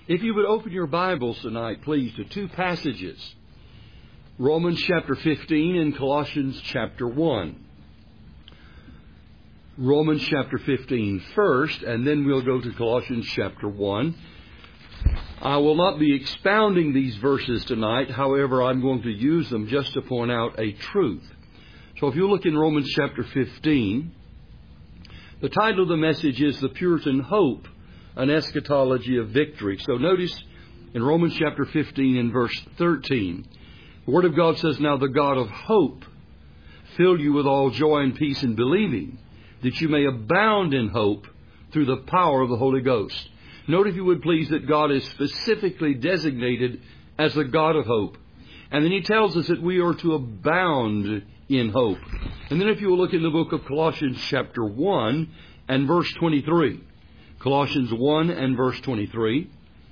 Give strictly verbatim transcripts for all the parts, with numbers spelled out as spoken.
If you would open your Bibles tonight, please, to two passages. Romans chapter fifteen and Colossians chapter one. Romans chapter fifteen first, and then we'll go to Colossians chapter one. I will not be expounding these verses tonight. However, I'm going to use them just to point out a truth. So if you look in Romans chapter fifteen, the title of the message is The Puritan Hope, an Eschatology of Victory. So notice in Romans chapter fifteen and verse thirteen, the Word of God says, "Now the God of hope fill you with all joy and peace in believing, that you may abound in hope through the power of the Holy Ghost." Note, if you would please, that God is specifically designated as the God of hope. And then He tells us that we are to abound in hope. And then if you will look in the book of Colossians chapter one and verse twenty-three. Colossians one and verse twenty-three.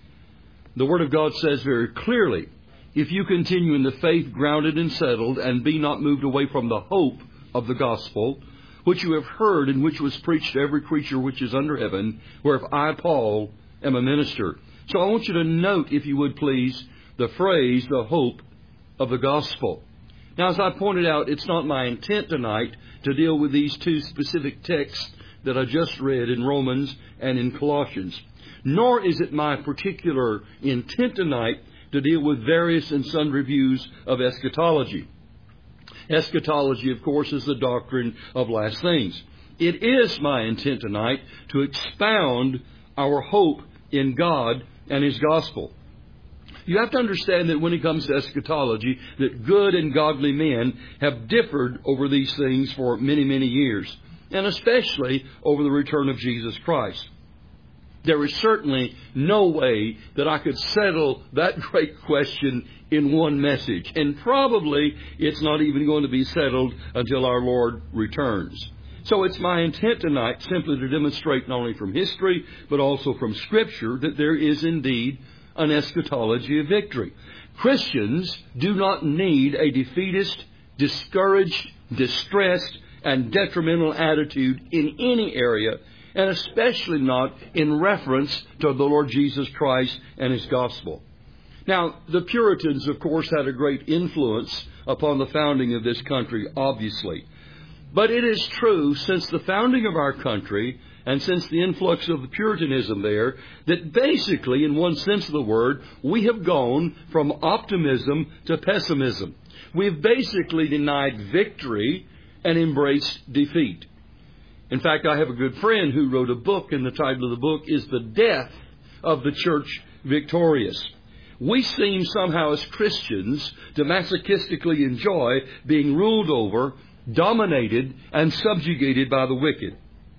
The Word of God says very clearly, "If you continue in the faith grounded and settled, and be not moved away from the hope of the gospel, which you have heard and which was preached to every creature which is under heaven, whereof I, Paul, am a minister." So I want you to note, if you would please, the phrase, the hope of the gospel. Now, as I pointed out, it's not my intent tonight to deal with these two specific texts that I just read in Romans and in Colossians. Nor is it my particular intent tonight to deal with various and sundry views of eschatology. Eschatology, of course, is the doctrine of last things. It is my intent tonight to expound our hope in God and His gospel. You have to understand that when it comes to eschatology, that good and godly men have differed over these things for many, many years, and especially over the return of Jesus Christ. There is certainly no way that I could settle that great question in one message. And probably it's not even going to be settled until our Lord returns. So it's my intent tonight simply to demonstrate not only from history, but also from Scripture, that there is indeed an eschatology of victory. Christians do not need a defeatist, discouraged, distressed, and detrimental attitude in any area, and especially not in reference to the Lord Jesus Christ and His gospel. Now, the Puritans, of course, had a great influence upon the founding of this country, obviously. But it is true, since the founding of our country, and since the influx of the Puritanism there, that basically, in one sense of the word, we have gone from optimism to pessimism. We have basically denied victory and embraced defeat. In fact, I have a good friend who wrote a book, and the title of the book is The Death of the Church Victorious. We seem somehow as Christians to masochistically enjoy being ruled over, dominated, and subjugated by the wicked.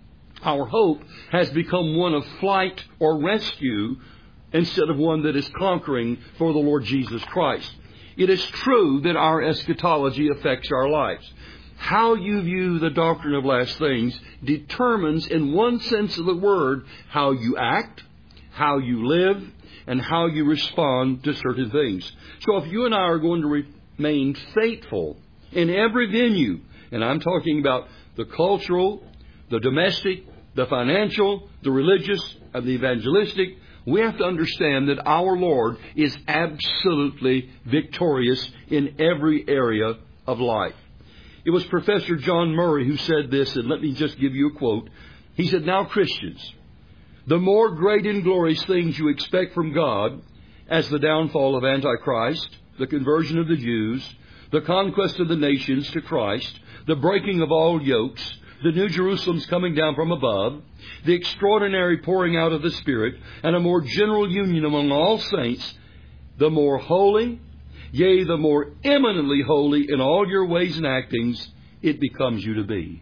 Our hope has become one of flight or rescue instead of one that is conquering for the Lord Jesus Christ. It is true that our eschatology affects our lives. How you view the doctrine of last things determines, in one sense of the word, how you act, how you live, and how you respond to certain things. So if you and I are going to remain faithful in every venue, and I'm talking about the cultural, the domestic, the financial, the religious, and the evangelistic, we have to understand that our Lord is absolutely victorious in every area of life. It was Professor John Murray who said this, and let me just give you a quote. He said, "Now, Christians, the more great and glorious things you expect from God, as the downfall of Antichrist, the conversion of the Jews, the conquest of the nations to Christ, the breaking of all yokes, the New Jerusalem's coming down from above, the extraordinary pouring out of the Spirit, and a more general union among all saints, the more holy, yea, the more eminently holy in all your ways and actings, it becomes you to be."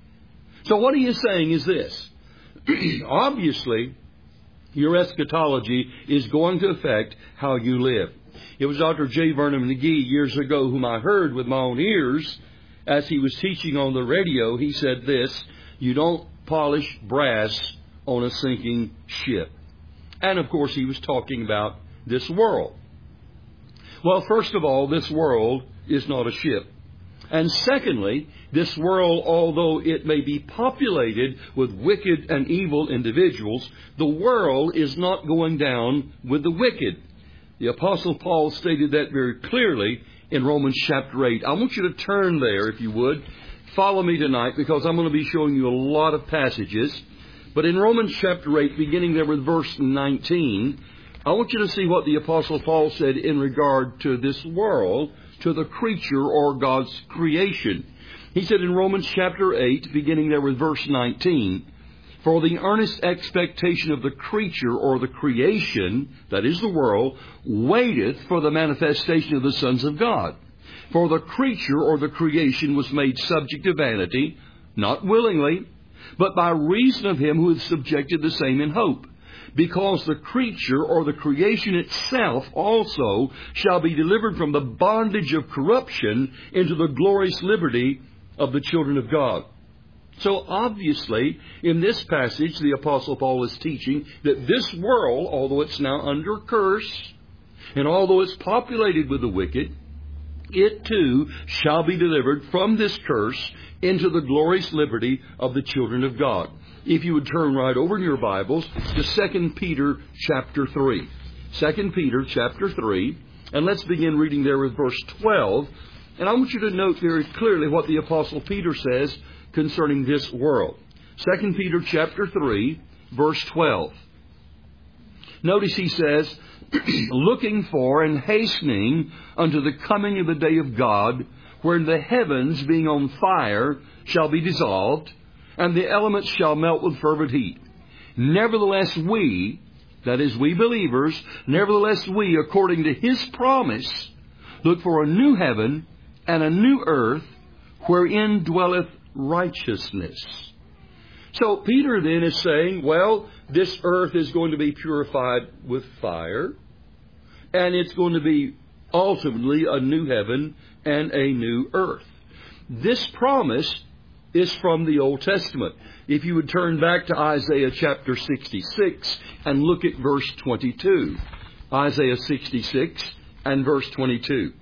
So what he is saying is this. Obviously, your eschatology is going to affect how you live. It was Doctor J. Vernon McGee years ago whom I heard with my own ears as he was teaching on the radio. He said this: "You don't polish brass on a sinking ship." And of course he was talking about this world. Well, first of all, this world is not a ship. And secondly, this world, although it may be populated with wicked and evil individuals, the world is not going down with the wicked. The Apostle Paul stated that very clearly in Romans chapter eight. I want you to turn there, if you would. Follow me tonight, because I'm going to be showing you a lot of passages. But in Romans chapter eight, beginning there with verse nineteen, I want you to see what the Apostle Paul said in regard to this world, to the creature or God's creation. He said in Romans chapter eight, beginning there with verse nineteen, "For the earnest expectation of the creature or the creation, that is the world, waiteth for the manifestation of the sons of God. For the creature or the creation was made subject to vanity, not willingly, but by reason of him who hath subjected the same in hope. Because the creature or the creation itself also shall be delivered from the bondage of corruption into the glorious liberty of the children of God." So obviously, in this passage, the Apostle Paul is teaching that this world, although it's now under curse, and although it's populated with the wicked, it too shall be delivered from this curse into the glorious liberty of the children of God. If you would turn right over in your Bibles to Second Peter chapter three. Second Peter chapter three, and let's begin reading there with verse twelve. And I want you to note very clearly what the Apostle Peter says concerning this world. Second Peter chapter three, verse twelve. Notice he says, "Looking for and hastening unto the coming of the day of God, wherein the heavens, being on fire, shall be dissolved, and the elements shall melt with fervent heat. Nevertheless we," that is, we believers, "nevertheless we, according to His promise, look for a new heaven and a new earth, wherein dwelleth righteousness." So Peter then is saying, well, this earth is going to be purified with fire, and it's going to be ultimately a new heaven and a new earth. This promise is from the Old Testament. If you would turn back to Isaiah chapter sixty-six and look at verse twenty-two. Isaiah sixty-six and verse twenty-two.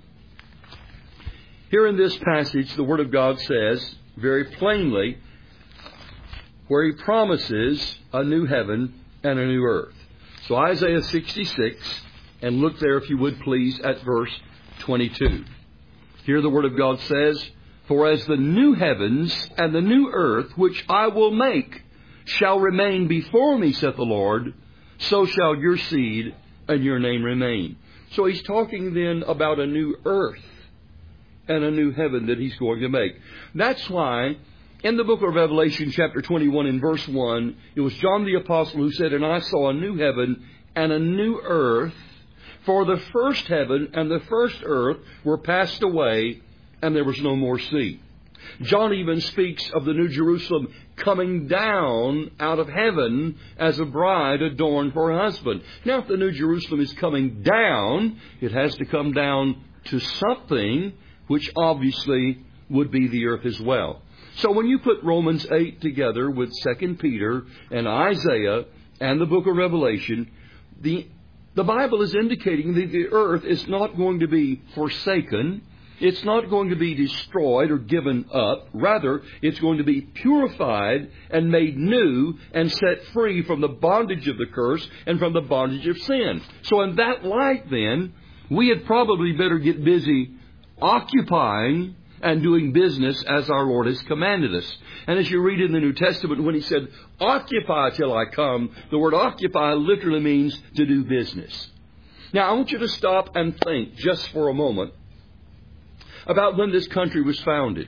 Here in this passage, the Word of God says very plainly, where He promises a new heaven and a new earth. So Isaiah sixty-six, and look there, if you would please, at verse twenty-two. Here the Word of God says, "For as the new heavens and the new earth, which I will make, shall remain before me, saith the Lord, so shall your seed and your name remain." So He's talking then about a new earth and a new heaven that He's going to make. That's why in the book of Revelation, chapter twenty-one, in verse one, it was John the Apostle who said, "And I saw a new heaven and a new earth, for the first heaven and the first earth were passed away, and there was no more sea." John even speaks of the New Jerusalem coming down out of heaven as a bride adorned for her husband. Now, if the New Jerusalem is coming down, it has to come down to something, which obviously would be the earth as well. So when you put Romans eight together with Second Peter and Isaiah and the book of Revelation, the, the Bible is indicating that the earth is not going to be forsaken. It's not going to be destroyed or given up. Rather, it's going to be purified and made new and set free from the bondage of the curse and from the bondage of sin. So in that light, then, we had probably better get busy occupying and doing business as our Lord has commanded us. And as you read in the New Testament, when He said, "Occupy till I come," the word occupy literally means to do business. Now, I want you to stop and think just for a moment about when this country was founded.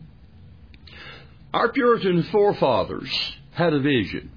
Our Puritan forefathers had a vision.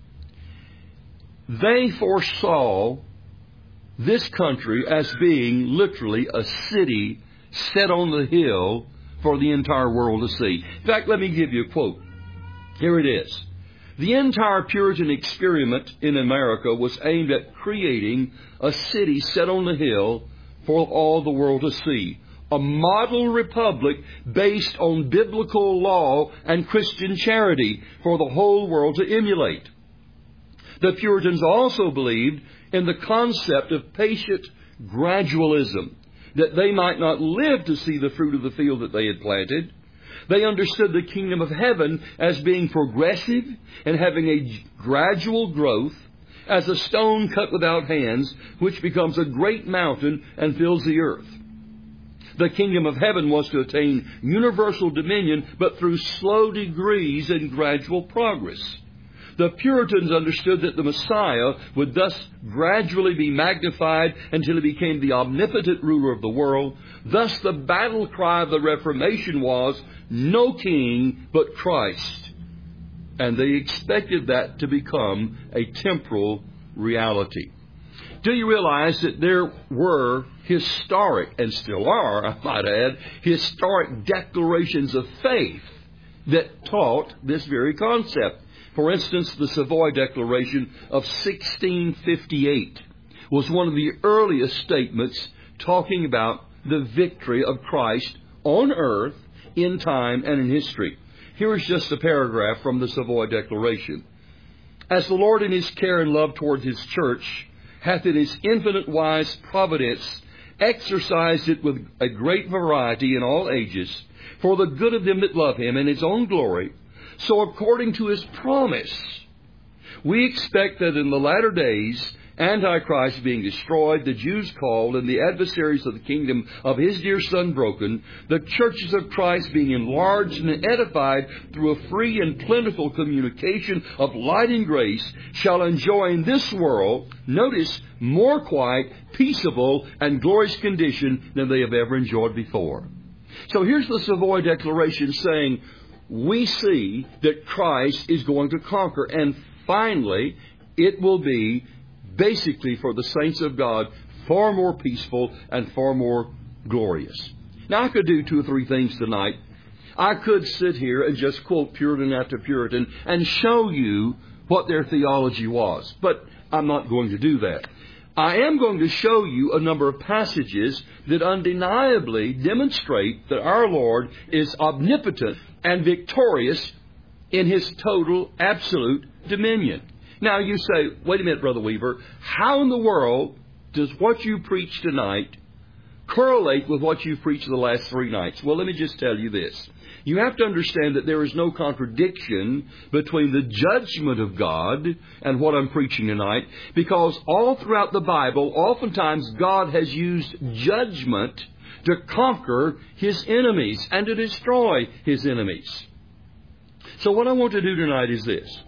They foresaw this country as being literally a city set on the hill for the entire world to see. In fact, let me give you a quote. Here it is. The entire Puritan experiment in America was aimed at creating a city set on the hill for all the world to see. A model republic based on biblical law and Christian charity for the whole world to emulate. The Puritans also believed in the concept of patient gradualism. that they might not live to see the fruit of the field that they had planted. They understood the kingdom of heaven as being progressive and having a gradual growth, as a stone cut without hands, which becomes a great mountain and fills the earth. The kingdom of heaven was to attain universal dominion, but through slow degrees and gradual progress. The Puritans understood that the Messiah would thus gradually be magnified until he became the omnipotent ruler of the world. Thus the battle cry of the Reformation was, "No king but Christ." And they expected that to become a temporal reality. Do you realize that there were historic, and still are, I might add, historic declarations of faith that taught this very concept? For instance, the Savoy Declaration of sixteen fifty-eight was one of the earliest statements talking about the victory of Christ on earth, in time, and in history. Here is just a paragraph from the Savoy Declaration. "As the Lord in His care and love towards His church hath in His infinite wise providence exercised it with a great variety in all ages, for the good of them that love Him and His own glory, so according to His promise, we expect that in the latter days, Antichrist being destroyed, the Jews called, and the adversaries of the kingdom of His dear Son broken, the churches of Christ being enlarged and edified through a free and plentiful communication of light and grace, shall enjoy in this world," notice, "more quiet, peaceable, and glorious condition than they have ever enjoyed before." So here's the Savoy Declaration saying, we see that Christ is going to conquer. And finally, it will be basically for the saints of God far more peaceful and far more glorious. Now, I could do two or three things tonight. I could sit here and just quote Puritan after Puritan and show you what their theology was. But I'm not going to do that. I am going to show you a number of passages that undeniably demonstrate that our Lord is omnipotent and victorious in His total, absolute dominion. Now you say, wait a minute, Brother Weaver, how in the world does what you preach tonight correlate with what you've preached the last three nights? Well, let me just tell you this. You have to understand that there is no contradiction between the judgment of God and what I'm preaching tonight, because all throughout the Bible, oftentimes God has used judgment to conquer His enemies and to destroy His enemies. So what I want to do tonight is this.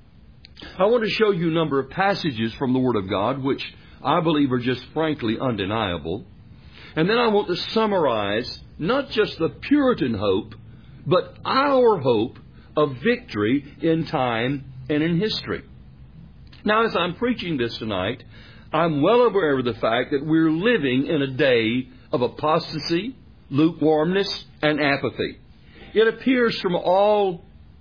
I want to show you a number of passages from the Word of God, which I believe are just frankly undeniable. And then I want to summarize not just the Puritan hope, but our hope of victory in time and in history. Now, as I'm preaching this tonight, I'm well aware of the fact that we're living in a day of apostasy, lukewarmness, and apathy. It appears from all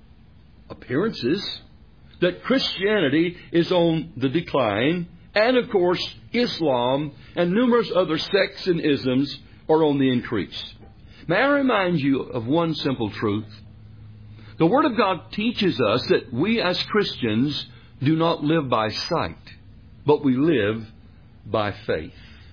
appearances that Christianity is on the decline, and of course Islam and numerous other sects and isms are on the increase. May I remind you of one simple truth? The Word of God teaches us that we as Christians do not live by sight, but we live by faith.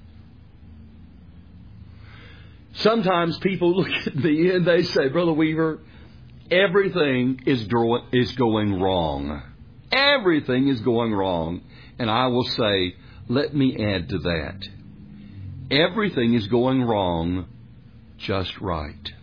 Sometimes people look at me and they say, Brother Weaver, everything is going, is going wrong. Everything is going wrong. And I will say, let me add to that. Everything is going wrong just right.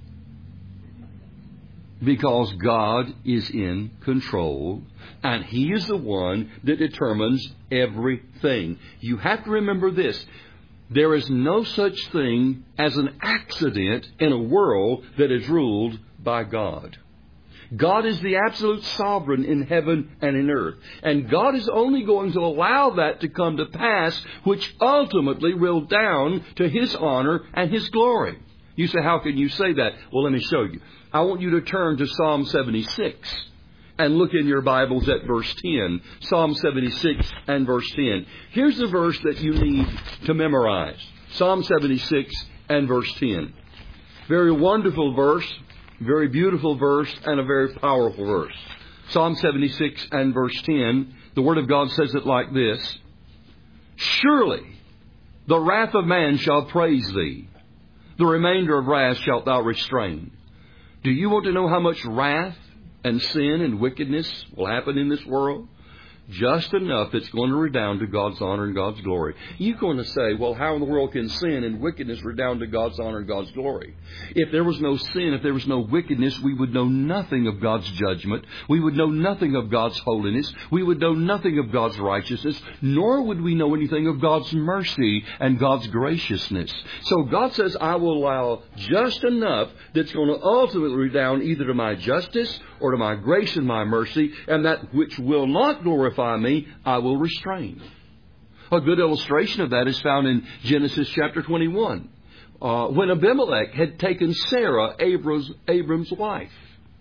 Because God is in control, and He is the one that determines everything. You have to remember this. There is no such thing as an accident in a world that is ruled by God. God is the absolute sovereign in heaven and in earth. And God is only going to allow that to come to pass, which ultimately will down to His honor and His glory. You say, how can you say that? Well, let me show you. I want you to turn to Psalm seventy-six and look in your Bibles at verse ten. Psalm seventy-six and verse ten. Here's the verse that you need to memorize. Psalm seventy-six and verse ten. Very wonderful verse, very beautiful verse, and a very powerful verse. Psalm seventy-six and verse ten. The Word of God says it like this. Surely the wrath of man shall praise Thee, The remainder of wrath shalt thou restrain. Do you want to know how much wrath and sin and wickedness will happen in this world? Just enough that's going to redound to God's honor and God's glory. You're going to say, well, how in the world can sin and wickedness redound to God's honor and God's glory? If there was no sin, if there was no wickedness, we would know nothing of God's judgment. We would know nothing of God's holiness. We would know nothing of God's righteousness, nor would we know anything of God's mercy and God's graciousness. So God says, I will allow just enough that's going to ultimately redound either to my justice or to my grace and my mercy, and that which will not glorify me, I will restrain. A good illustration of that is found in Genesis chapter twenty-one. Uh, when Abimelech had taken Sarah, Abram's, Abram's wife.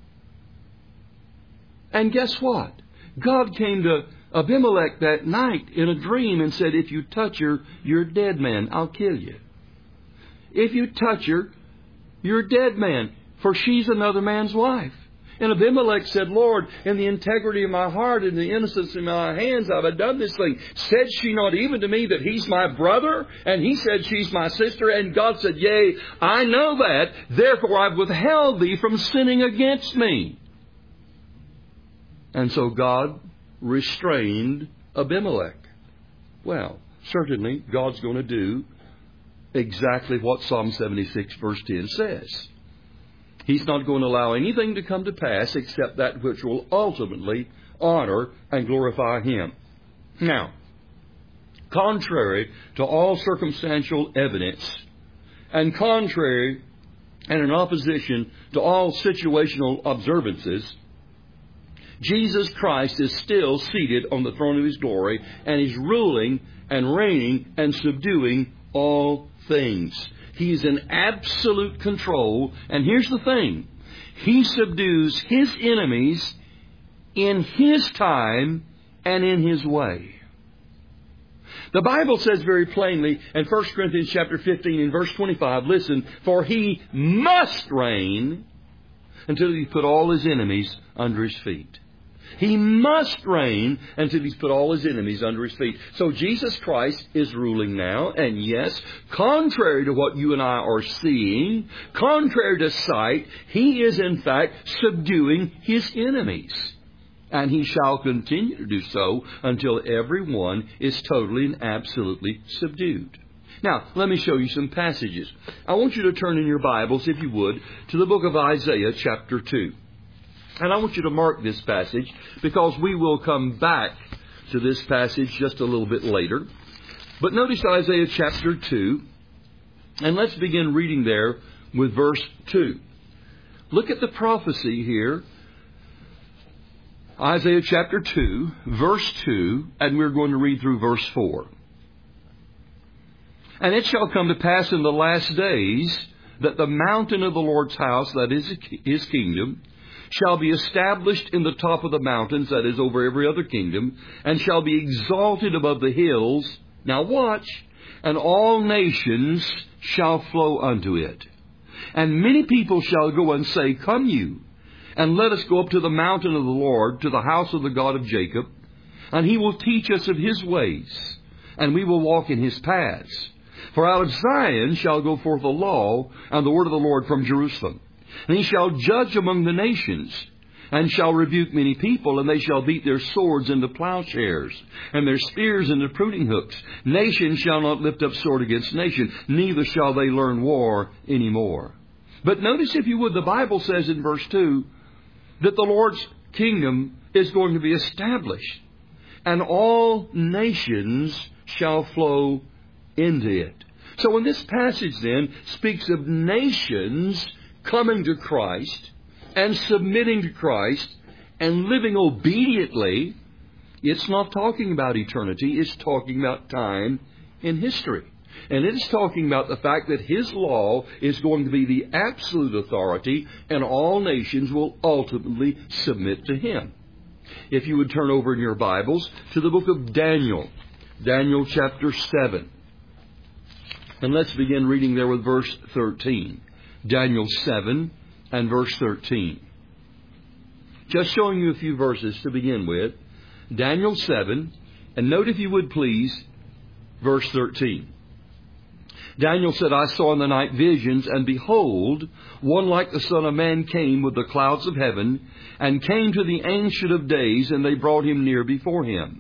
And guess what? God came to Abimelech that night in a dream and said, if you touch her, you're a dead man. I'll kill you. If you touch her, you're a dead man, for she's another man's wife. And Abimelech said, Lord, in the integrity of my heart and the innocence in my hands, I've done this thing. Said she not even to me that he's my brother? And he said she's my sister. And God said, yea, I know that. Therefore I've withheld thee from sinning against me. And so God restrained Abimelech. Well, certainly God's going to do exactly what Psalm seventy-six verse ten says. He's not going to allow anything to come to pass except that which will ultimately honor and glorify Him. Now, contrary to all circumstantial evidence, and contrary and in opposition to all situational observances, Jesus Christ is still seated on the throne of His glory, and He's ruling and reigning and subduing all things. He's in absolute control. And here's the thing. He subdues His enemies in His time and in His way. The Bible says very plainly in First Corinthians chapter fifteen and verse twenty-five, listen, for He must reign until He's put all His enemies under His feet. He must reign until He's put all His enemies under His feet. So Jesus Christ is ruling now. And yes, contrary to what you and I are seeing, contrary to sight, He is in fact subduing His enemies. And He shall continue to do so until everyone is totally and absolutely subdued. Now, let me show you some passages. I want you to turn in your Bibles, if you would, to the book of Isaiah chapter two. And I want you to mark this passage because we will come back to this passage just a little bit later. But notice Isaiah chapter two, and let's begin reading there with verse two. Look at the prophecy here. Isaiah chapter two, verse two, and we're going to read through verse four. And it shall come to pass in the last days that the mountain of the Lord's house, that is His kingdom, shall be established in the top of the mountains, that is, over every other kingdom, and shall be exalted above the hills. Now watch. And all nations shall flow unto it. And many people shall go and say, Come you, and let us go up to the mountain of the Lord, to the house of the God of Jacob, and He will teach us of His ways, and we will walk in His paths. For out of Zion shall go forth the law, and the word of the Lord from Jerusalem. And He shall judge among the nations, and shall rebuke many people, and they shall beat their swords into plowshares, and their spears into pruning hooks. Nation shall not lift up sword against nation, neither shall they learn war any more. But notice, if you would, the Bible says in verse two that the Lord's kingdom is going to be established, and all nations shall flow into it. So when this passage then speaks of nations coming to Christ and submitting to Christ and living obediently, it's not talking about eternity. It's talking about time in history. And it is talking about the fact that His law is going to be the absolute authority, and all nations will ultimately submit to Him. If you would turn over in your Bibles to the book of Daniel, Daniel chapter seven. And let's begin reading there with verse thirteen. Daniel seven and verse thirteen. Just showing you a few verses to begin with. Daniel seven, and note, if you would please, verse thirteen. Daniel said, I saw in the night visions, and behold, one like the Son of Man came with the clouds of heaven, and came to the Ancient of Days, and they brought him near before him.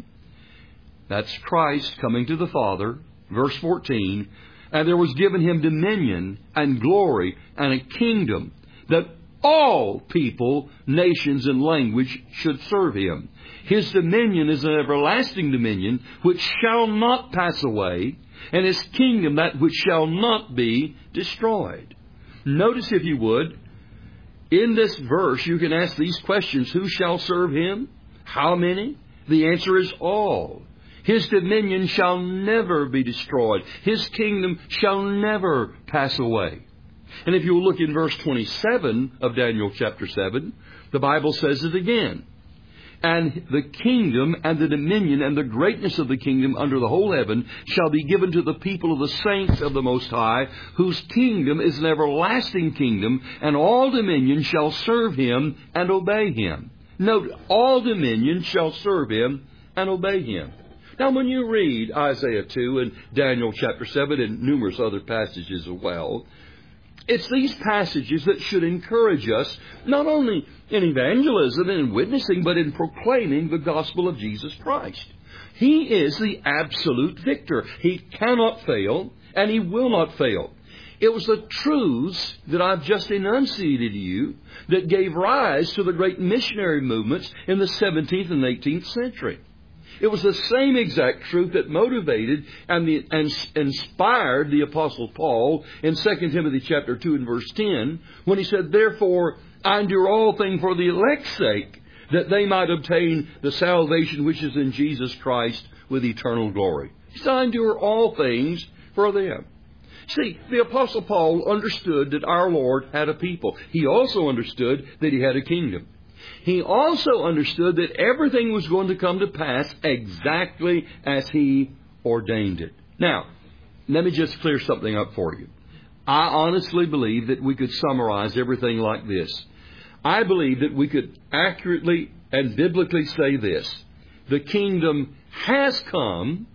That's Christ coming to the Father. Verse fourteen, and there was given him dominion and glory and a kingdom, that all people, nations, and language should serve him. His dominion is an everlasting dominion which shall not pass away, and his kingdom that which shall not be destroyed. Notice, if you would, in this verse you can ask these questions. Who shall serve him? How many? The answer is all. His dominion shall never be destroyed. His kingdom shall never pass away. And if you look in verse twenty-seven of Daniel chapter seven, the Bible says it again. And the kingdom and the dominion and the greatness of the kingdom under the whole heaven shall be given to the people of the saints of the Most High, whose kingdom is an everlasting kingdom, and all dominion shall serve him and obey him. Note, all dominion shall serve him and obey him. Now, when you read Isaiah two and Daniel chapter seven and numerous other passages as well, it's these passages that should encourage us, not only in evangelism and in witnessing, but in proclaiming the gospel of Jesus Christ. He is the absolute victor. He cannot fail, and he will not fail. It was the truths that I've just enunciated to you that gave rise to the great missionary movements in the seventeenth and eighteenth century. It was the same exact truth that motivated and, the, and inspired the Apostle Paul in Second Timothy chapter two and verse ten, when he said, therefore I endure all things for the elect's sake, that they might obtain the salvation which is in Jesus Christ with eternal glory. He said, I endure all things for them. See, the Apostle Paul understood that our Lord had a people. He also understood that he had a kingdom. He also understood that everything was going to come to pass exactly as he ordained it. Now, let me just clear something up for you. I honestly believe that we could summarize everything like this. I believe that we could accurately and biblically say this. The kingdom has come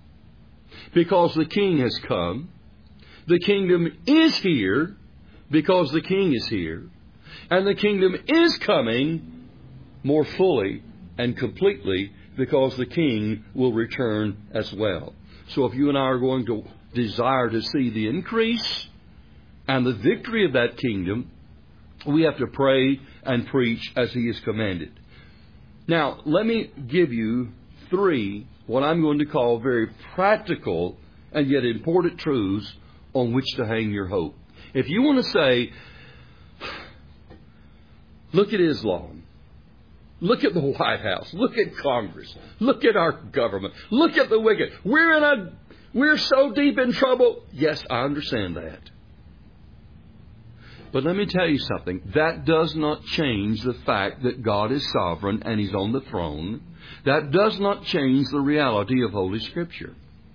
because the king has come. The kingdom is here because the king is here. And the kingdom is coming more fully and completely because the king will return as well. So if you and I are going to desire to see the increase and the victory of that kingdom, we have to pray and preach as he is commanded. Now, let me give you three, what I'm going to call very practical and yet important truths on which to hang your hope. If you want to say, look at Islam. Look at the White House. Look at Congress. Look at our government. Look at the wicked. We're in a, we're so deep in trouble. Yes, I understand that. But let me tell you something. That does not change the fact that God is sovereign and He's on the throne. That does not change the reality of Holy Scripture.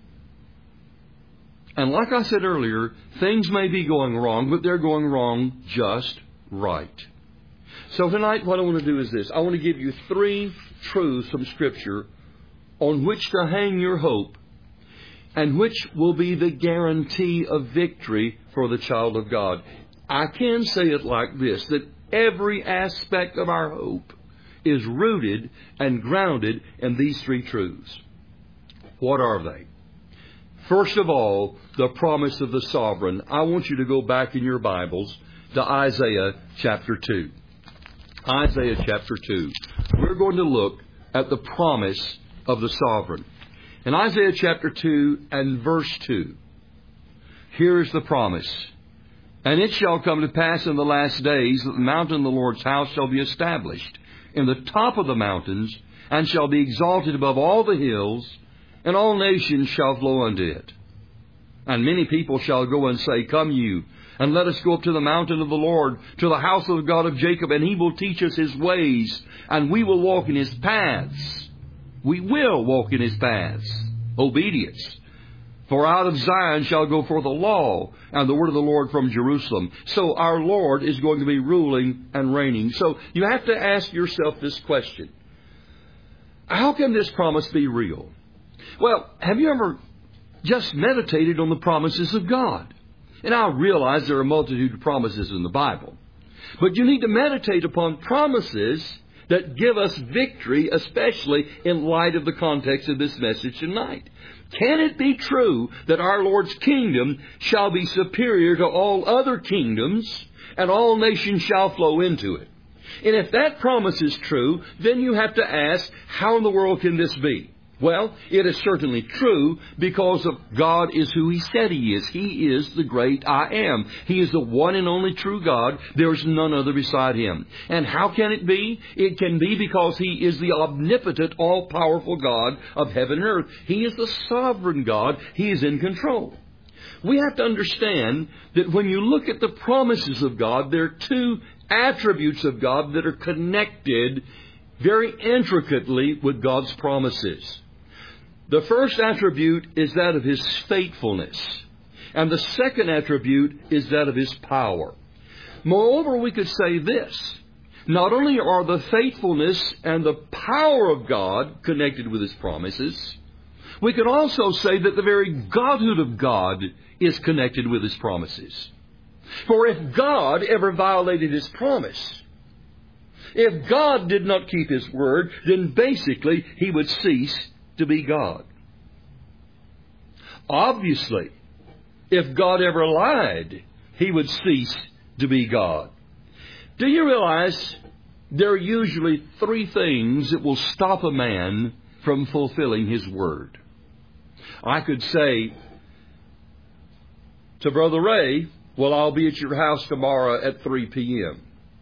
And like I said earlier, things may be going wrong, but they're going wrong just right. So tonight what I want to do is this. I want to give you three truths from Scripture on which to hang your hope and which will be the guarantee of victory for the child of God. I can say it like this, that every aspect of our hope is rooted and grounded in these three truths. What are they? First of all, the promise of the sovereign. I want you to go back in your Bibles to Isaiah chapter two. Isaiah chapter two. We're going to look at the promise of the sovereign. In Isaiah chapter two and verse two, here is the promise. And it shall come to pass in the last days that the mountain of the Lord's house shall be established in the top of the mountains, and shall be exalted above all the hills, and all nations shall flow unto it. And many people shall go and say, Come you, and let us go up to the mountain of the Lord, to the house of the God of Jacob, and He will teach us His ways, and we will walk in His paths. We will walk in His paths. Obedience. For out of Zion shall go forth the law, and the word of the Lord from Jerusalem. So our Lord is going to be ruling and reigning. So you have to ask yourself this question. How can this promise be real? Well, have you ever just meditated on the promises of God. And I realize there are a multitude of promises in the Bible. But you need to meditate upon promises that give us victory, especially in light of the context of this message tonight. Can it be true that our Lord's kingdom shall be superior to all other kingdoms, and all nations shall flow into it? And if that promise is true, then you have to ask, how in the world can this be? Well, it is certainly true because of God is who He said He is. He is the great I Am. He is the one and only true God. There is none other beside Him. And how can it be? It can be because He is the omnipotent, all-powerful God of heaven and earth. He is the sovereign God. He is in control. We have to understand that when you look at the promises of God, there are two attributes of God that are connected very intricately with God's promises. The first attribute is that of His faithfulness, and the second attribute is that of His power. Moreover, we could say this: not only are the faithfulness and the power of God connected with His promises, we could also say that the very Godhood of God is connected with His promises. For if God ever violated His promise, if God did not keep His word, then basically He would cease to be God. Obviously, if God ever lied, He would cease to be God. Do you realize there are usually three things that will stop a man from fulfilling his word? I could say to Brother Ray, well, I'll be at your house tomorrow at three p.m.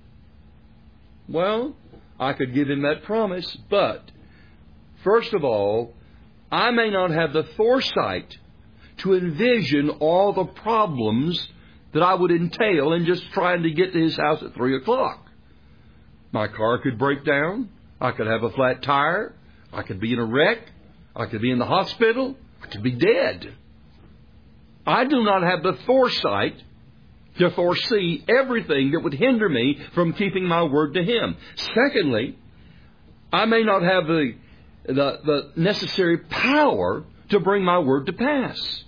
Well, I could give him that promise, but first of all, I may not have the foresight to envision all the problems that I would entail in just trying to get to his house at three o'clock. My car could break down. I could have a flat tire. I could be in a wreck. I could be in the hospital. I could be dead. I do not have the foresight to foresee everything that would hinder me from keeping my word to Him. Secondly, I may not have the, the, the necessary power to bring my word to pass.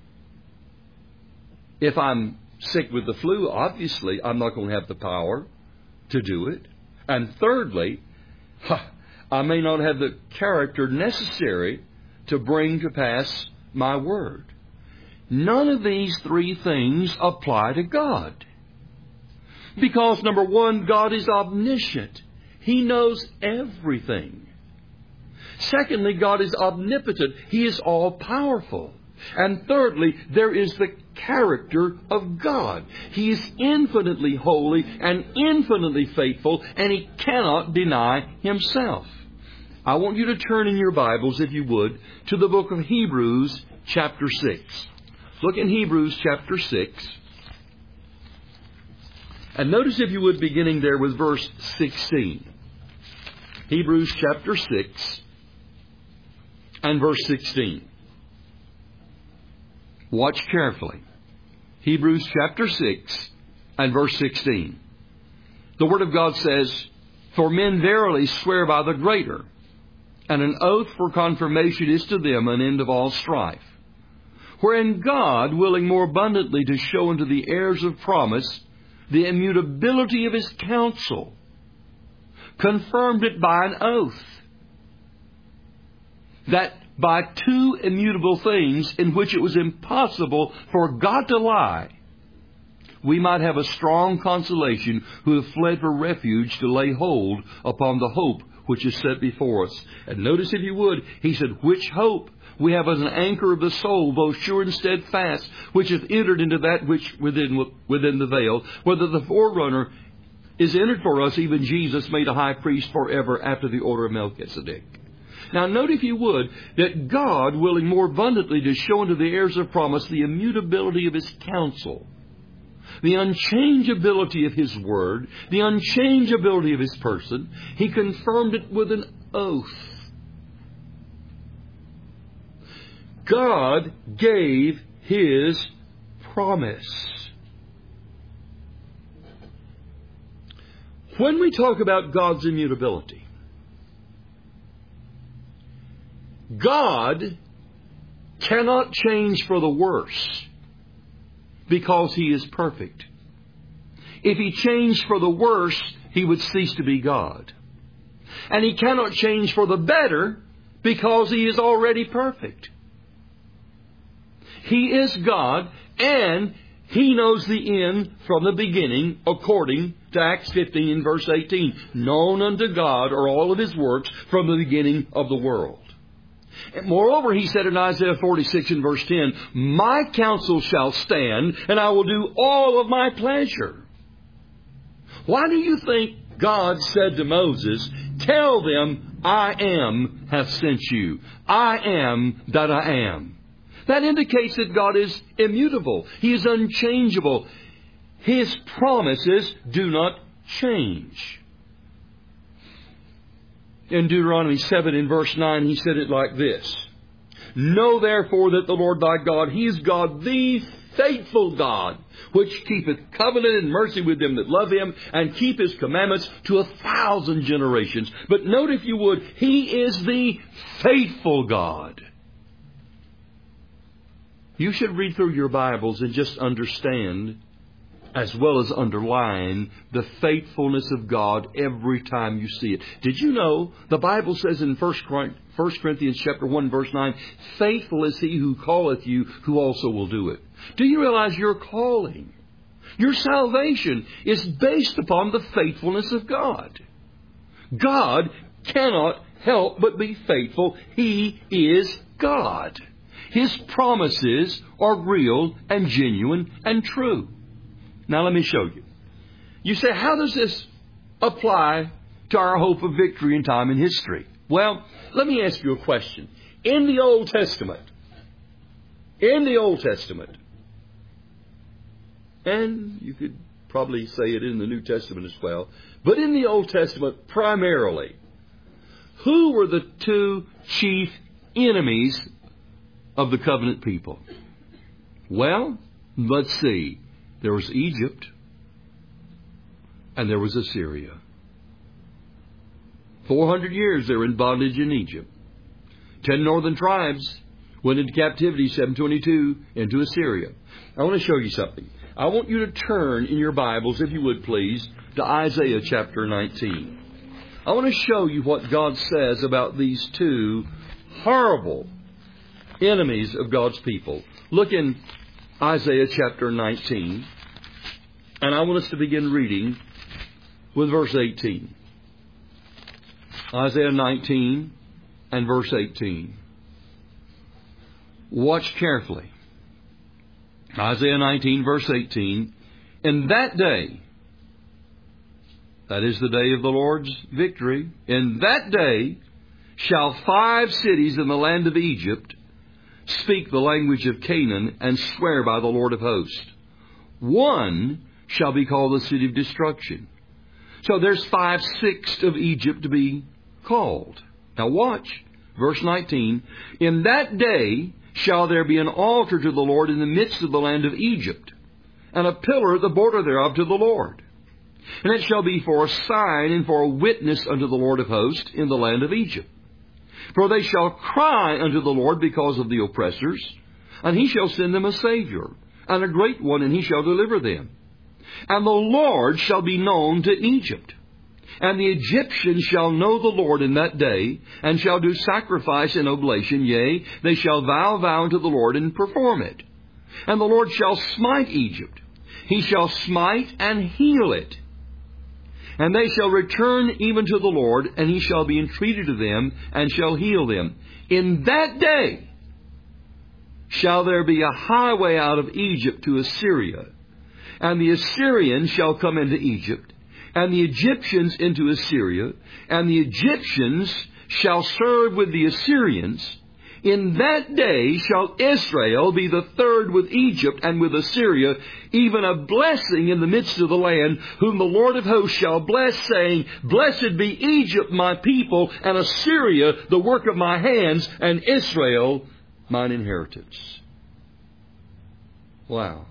If I'm sick with the flu, obviously I'm not going to have the power to do it. And thirdly, I may not have the character necessary to bring to pass my word. None of these three things apply to God. Because, number one, God is omniscient. He knows everything. Secondly, God is omnipotent. He is all-powerful. And thirdly, there is the character of God. He is infinitely holy and infinitely faithful, and He cannot deny Himself. I want you to turn in your Bibles, if you would, to the book of Hebrews, chapter six. Look in Hebrews chapter six. And notice, if you would, beginning there with verse sixteen. Hebrews chapter six and verse sixteen. Watch carefully. Hebrews chapter six and verse sixteen. The Word of God says, "For men verily swear by the greater, and an oath for confirmation is to them an end of all strife. Wherein God, willing more abundantly to show unto the heirs of promise the immutability of His counsel, confirmed it by an oath, that by two immutable things in which it was impossible for God to lie, we might have a strong consolation who have fled for refuge to lay hold upon the hope which is set before us." And notice, if you would, he said, "Which hope we have as an anchor of the soul, both sure and steadfast, which hath entered into that which within within the veil, whether the forerunner is entered for us, even Jesus, made a high priest forever after the order of Melchizedek." Now note, if you would, that God, willing more abundantly to show unto the heirs of promise the immutability of His counsel, the unchangeability of His word, the unchangeability of His person, He confirmed it with an oath. God gave His promise. When we talk about God's immutability, God cannot change for the worse because He is perfect. If He changed for the worse, He would cease to be God. And He cannot change for the better because He is already perfect. He is God, and He knows the end from the beginning, according to Acts fifteen, verse eighteen. Known unto God are all of His works from the beginning of the world. And moreover, He said in Isaiah forty-six and verse ten, My counsel shall stand, and I will do all of my pleasure. Why do you think God said to Moses, Tell them, I am hath sent you. I am that I am. That indicates that God is immutable. He is unchangeable. His promises do not change. In Deuteronomy seven in verse nine, He said it like this. Know therefore that the Lord thy God, He is God, the faithful God, which keepeth covenant and mercy with them that love Him, and keep His commandments to a thousand generations. But note, if you would, He is the faithful God. You should read through your Bibles and just understand, as well as underline, the faithfulness of God every time you see it. Did you know the Bible says in First Corinthians chapter one, verse nine, Faithful is He who calleth you, who also will do it. Do you realize your calling, your salvation, is based upon the faithfulness of God? God cannot help but be faithful. He is God. His promises are real and genuine and true. Now let me show you. You say, how does this apply to our hope of victory in time and history? Well, let me ask you a question. In the Old Testament, in the Old Testament, and you could probably say it in the New Testament as well, but in the Old Testament primarily, who were the two chief enemies of the covenant people? Well, let's see. There was Egypt, and there was Assyria. Four hundred years they were in bondage in Egypt. Ten northern tribes went into captivity, seven twenty-two, into Assyria. I want to show you something. I want you to turn in your Bibles, if you would please, to Isaiah chapter nineteen. I want to show you what God says about these two horrible enemies of God's people. Look in Isaiah chapter nineteen, and I want us to begin reading with verse eighteen. Isaiah nineteen and verse eighteen. Watch carefully. Isaiah nineteen, verse eighteen. In that day, that is the day of the Lord's victory, in that day shall five cities in the land of Egypt speak the language of Canaan and swear by the Lord of hosts. One shall be called the city of destruction. So there's five-sixths of Egypt to be called. Now watch, verse nineteen. In that day shall there be an altar to the Lord in the midst of the land of Egypt, and a pillar at the border thereof to the Lord. And it shall be for a sign and for a witness unto the Lord of hosts in the land of Egypt. For they shall cry unto the Lord because of the oppressors, and He shall send them a Savior, and a great one, and He shall deliver them. And the Lord shall be known to Egypt. And the Egyptians shall know the Lord in that day, and shall do sacrifice and oblation, yea, they shall vow vow unto the Lord and perform it. And the Lord shall smite Egypt. He shall smite and heal it. And they shall return even to the Lord, and He shall be entreated of them, and shall heal them. In that day shall there be a highway out of Egypt to Assyria, and the Assyrians shall come into Egypt, and the Egyptians into Assyria, and the Egyptians shall serve with the Assyrians. In that day shall Israel be the third with Egypt and with Assyria, even a blessing in the midst of the land, whom the Lord of hosts shall bless, saying, Blessed be Egypt, my people, and Assyria, the work of my hands, and Israel, mine inheritance. Wow.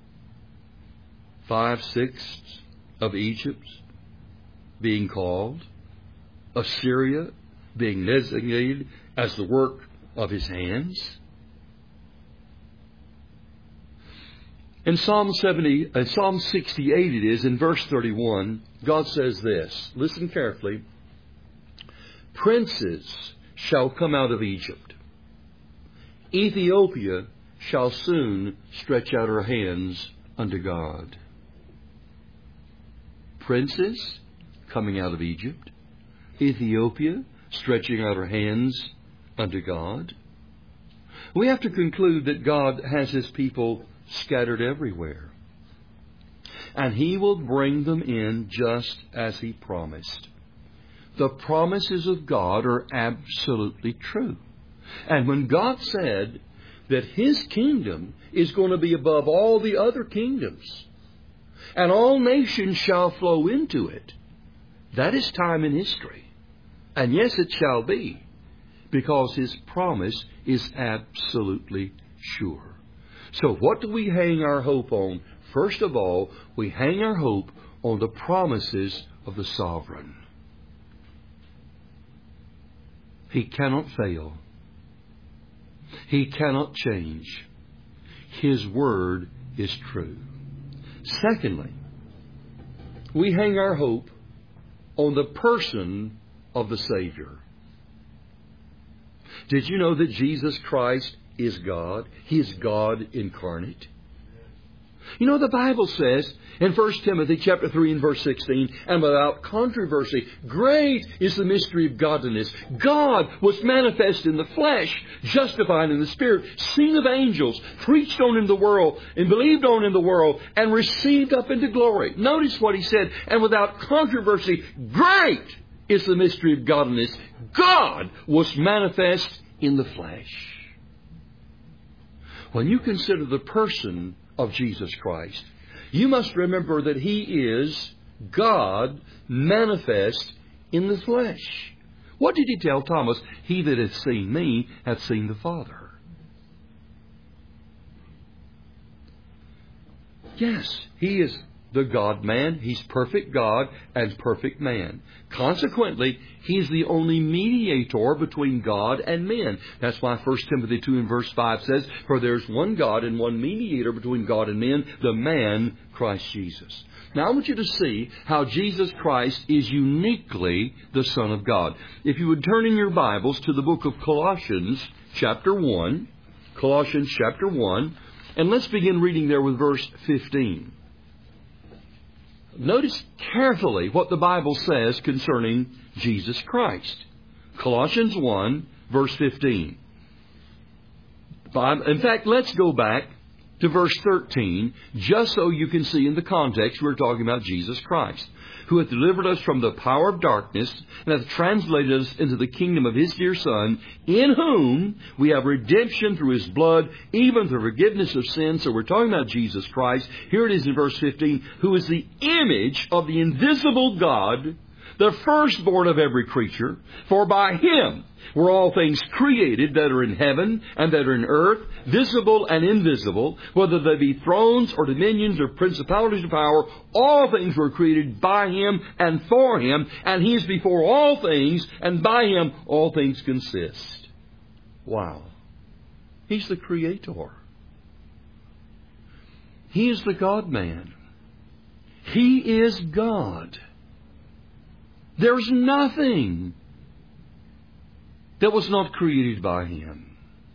Five-sixths of Egypt being called, Assyria being designated as the work of His hands. In Psalm seventy, uh, Psalm sixty-eight it is, in verse thirty-one, God says this. Listen carefully. Princes shall come out of Egypt. Ethiopia shall soon stretch out her hands unto God. Princes coming out of Egypt. Ethiopia stretching out her hands unto God. We have to conclude that God has His people scattered everywhere. And He will bring them in just as He promised. The promises of God are absolutely true. And when God said that His kingdom is going to be above all the other kingdoms, and all nations shall flow into it, that is time in history. And yes, it shall be, because His promise is absolutely sure. So what do we hang our hope on? First of all, we hang our hope on the promises of the sovereign. He cannot fail. He cannot change. His word is true. Secondly, we hang our hope on the person of the Savior. Did you know that Jesus Christ is God? He is God incarnate. You know, the Bible says in First Timothy chapter three and verse sixteen, and without controversy, great is the mystery of godliness. God was manifest in the flesh, justified in the Spirit, seen of angels, preached on in the world, and believed on in the world, and received up into glory. Notice what he said, and without controversy, great is the mystery of godliness. God was manifest in the flesh. When you consider the person of Jesus Christ, you must remember that He is God manifest in the flesh. What did He tell Thomas? He that hath seen me hath seen the Father. Yes, He is the God-man. He's perfect God and perfect man. Consequently, He's the only mediator between God and men. That's why First Timothy two and verse five says, for there's one God and one mediator between God and men, the man Christ Jesus. Now I want you to see how Jesus Christ is uniquely the Son of God. If you would turn in your Bibles to the book of Colossians chapter one, Colossians chapter one, and let's begin reading there with verse fifteen. Notice carefully what the Bible says concerning Jesus Christ. Colossians one, verse fifteen. In fact, let's go back to verse thirteen, just so you can see in the context we're talking about Jesus Christ, who hath delivered us from the power of darkness and hath translated us into the kingdom of His dear Son, in whom we have redemption through His blood, even the forgiveness of sins. So we're talking about Jesus Christ. Here it is in verse fifteen, who is the image of the invisible God, the firstborn of every creature. For by Him were all things created that are in heaven and that are in earth, visible and invisible, whether they be thrones or dominions or principalities or power. All things were created by Him and for Him, and He is before all things, and by Him all things consist. Wow. He's the Creator. He is the God-man. He is God. There's nothing that was not created by Him.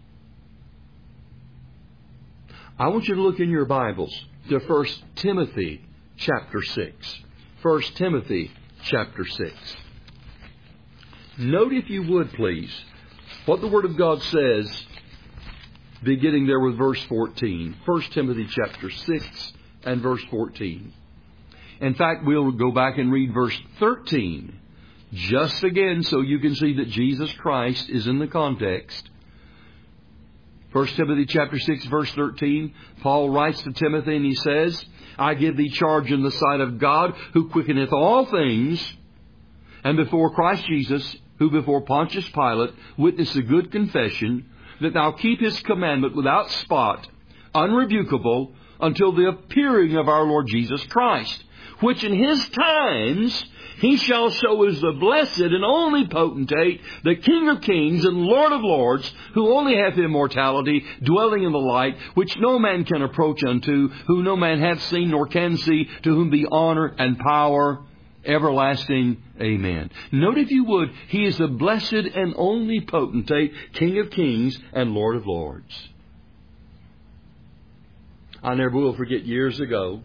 I want you to look in your Bibles to First Timothy chapter six. First Timothy chapter six. Note, if you would please, what the Word of God says, beginning there with verse fourteen. First Timothy chapter six and verse fourteen. In fact, we'll go back and read verse thirteen. Just again, so you can see that Jesus Christ is in the context. First Timothy chapter six, verse thirteen, Paul writes to Timothy and he says, I give thee charge in the sight of God, who quickeneth all things, and before Christ Jesus, who before Pontius Pilate witnessed a good confession, that thou keep His commandment without spot, unrebukable, until the appearing of our Lord Jesus Christ, which in His times He shall show as the blessed and only potentate, the King of kings and Lord of lords, who only hath immortality, dwelling in the light, which no man can approach unto, who no man hath seen nor can see, to whom be honor and power everlasting. Amen. Note, if you would, He is the blessed and only potentate, King of kings and Lord of lords. I never will forget, years ago,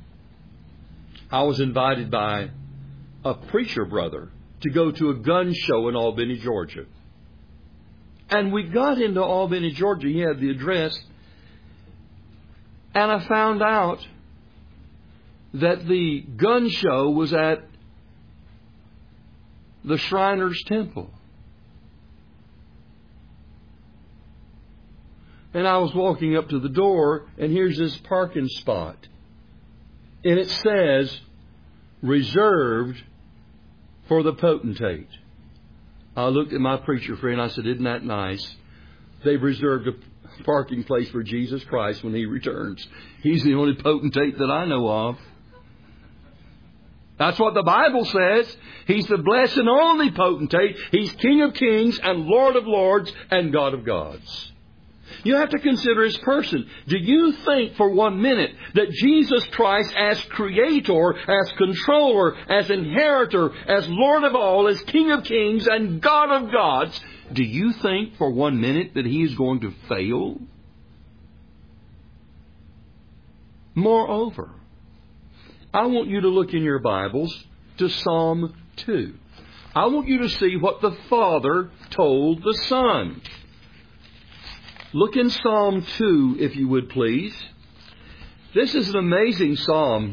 I was invited by a preacher brother to go to a gun show in Albany, Georgia. And we got into Albany, Georgia. He had the address. And I found out that the gun show was at the Shriners Temple. And I was walking up to the door, and here's this parking spot. And it says, reserved for the potentate. I looked at my preacher friend. I said, isn't that nice? They've reserved a parking place for Jesus Christ when He returns. He's the only potentate that I know of. That's what the Bible says. He's the blessed and only potentate. He's King of kings and Lord of lords and God of gods. You have to consider His person. Do you think for one minute that Jesus Christ, as Creator, as Controller, as Inheritor, as Lord of all, as King of kings and God of gods, do you think for one minute that He is going to fail? Moreover, I want you to look in your Bibles to Psalm two. I want you to see what the Father told the Son. Look in Psalm two, if you would, please. This is an amazing psalm.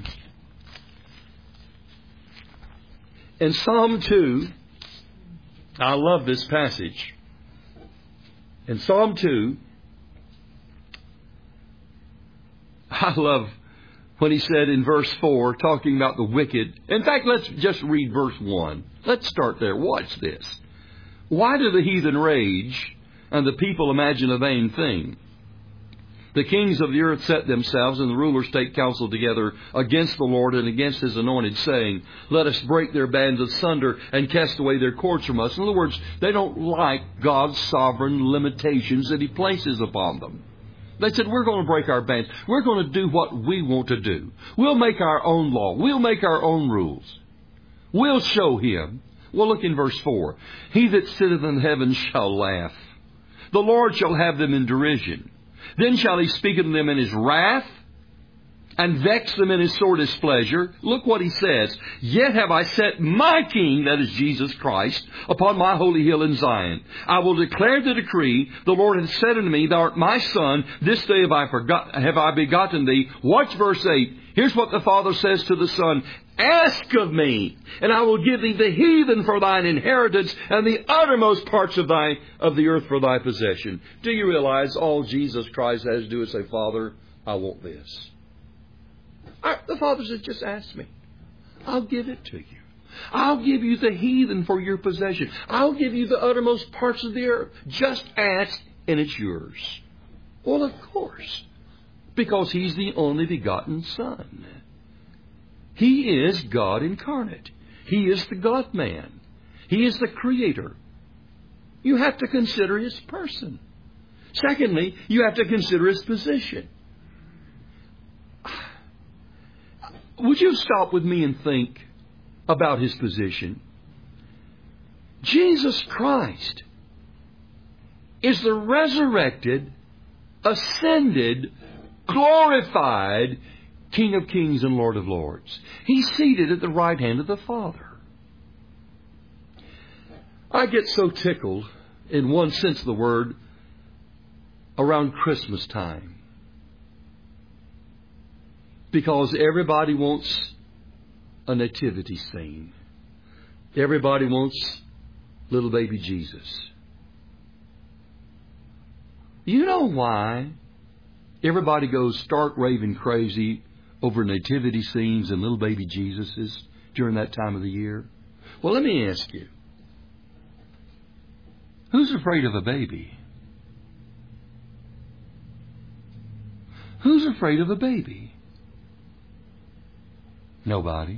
In Psalm two, I love this passage. In Psalm two, I love when he said in verse four, talking about the wicked. In fact, let's just read verse one. Let's start there. Watch this. Why do the heathen rage, and the people imagine a vain thing? The kings of the earth set themselves, and the rulers take counsel together against the Lord and against His anointed, saying, let us break their bands asunder and cast away their cords from us. In other words, they don't like God's sovereign limitations that He places upon them. They said, we're going to break our bands. We're going to do what we want to do. We'll make our own law. We'll make our own rules. We'll show Him. Well, look in verse four. He that sitteth in heaven shall laugh. The Lord shall have them in derision. Then shall He speak unto them in His wrath, and vex them in His sore displeasure. Look what He says. Yet have I set my King, that is Jesus Christ, upon my holy hill in Zion. I will declare the decree. The Lord hath said unto me, thou art my Son. This day have I, forgot, have I begotten thee. Watch verse eight. Here's what the Father says to the Son. Ask of me, and I will give thee the heathen for thine inheritance, and the uttermost parts of thy of the earth for thy possession. Do you realize all Jesus Christ has to do is say, Father, I want this. The Father says, just ask me. I'll give it to you. I'll give you the heathen for your possession. I'll give you the uttermost parts of the earth. Just ask, and it's yours. Well, of course, because He's the only begotten Son. He is God incarnate. He is the God-man. He is the Creator. You have to consider His person. Secondly, you have to consider His position. Would you stop with me and think about His position? Jesus Christ is the resurrected, ascended, glorified King of kings and Lord of lords. He's seated at the right hand of the Father. I get so tickled, in one sense of the word, around Christmas time. Because everybody wants a nativity scene. Everybody wants little baby Jesus. You know why everybody goes stark raving crazy over nativity scenes and little baby Jesuses during that time of the year? Well, let me ask you. Who's afraid of a baby? Who's afraid of a baby? Nobody.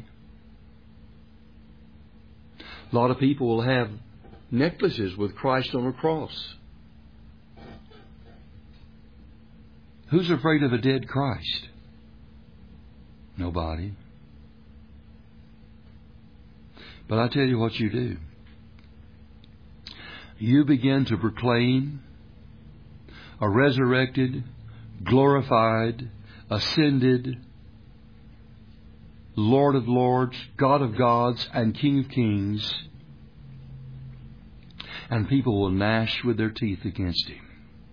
A lot of people will have necklaces with Christ on a cross. Who's afraid of a dead Christ? Nobody. But I tell you what you do. You begin to proclaim a resurrected, glorified, ascended Lord of lords, God of gods, and King of kings, and people will gnash with their teeth against Him.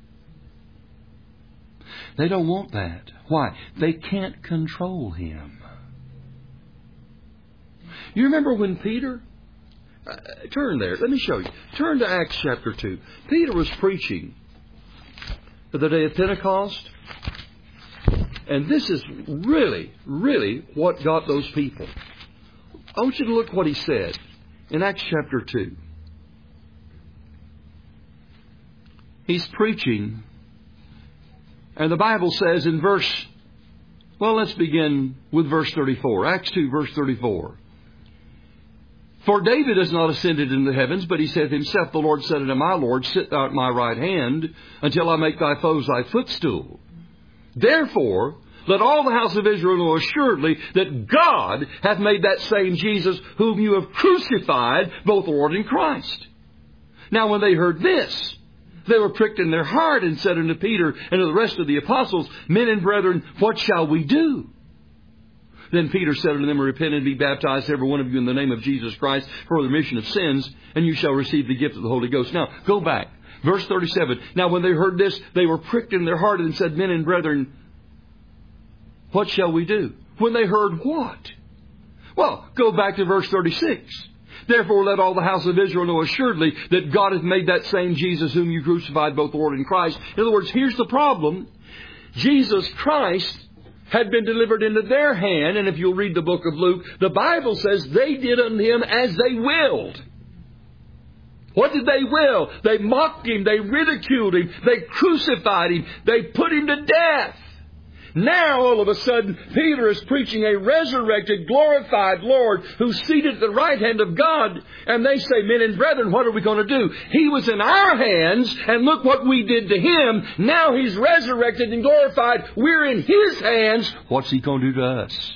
They don't want that. Why? They can't control Him. You remember when Peter... Uh, turn there. Let me show you. Turn to Acts chapter two. Peter was preaching for the day of Pentecost. And this is really, really what got those people. I want you to look what he said in Acts chapter two. He's preaching, and the Bible says in verse, well, let's begin with verse thirty-four. Acts two, verse thirty-four. For David has not ascended into the heavens, but he said himself, the Lord said unto my Lord, sit thou at my right hand until I make thy foes thy footstool. Therefore, let all the house of Israel know assuredly that God hath made that same Jesus whom you have crucified, both Lord and Christ. Now when they heard this, they were pricked in their heart and said unto Peter and to the rest of the apostles, Men and brethren, what shall we do? Then Peter said unto them, Repent and be baptized, every one of you, in the name of Jesus Christ, for the remission of sins, and you shall receive the gift of the Holy Ghost. Now, go back. Verse thirty-seven. Now when they heard this, they were pricked in their heart and said, Men and brethren, what shall we do? When they heard what? Well, go back to verse thirty-six. Therefore let all the house of Israel know assuredly that God hath made that same Jesus whom you crucified, both Lord and Christ. In other words, here's the problem. Jesus Christ had been delivered into their hand, and if you'll read the book of Luke, the Bible says they did unto Him as they willed. What did they will? They mocked Him, they ridiculed Him, they crucified Him, they put Him to death. Now, all of a sudden, Peter is preaching a resurrected, glorified Lord who's seated at the right hand of God. And they say, Men and brethren, what are we going to do? He was in our hands, and look what we did to Him. Now He's resurrected and glorified. We're in His hands. What's He going to do to us?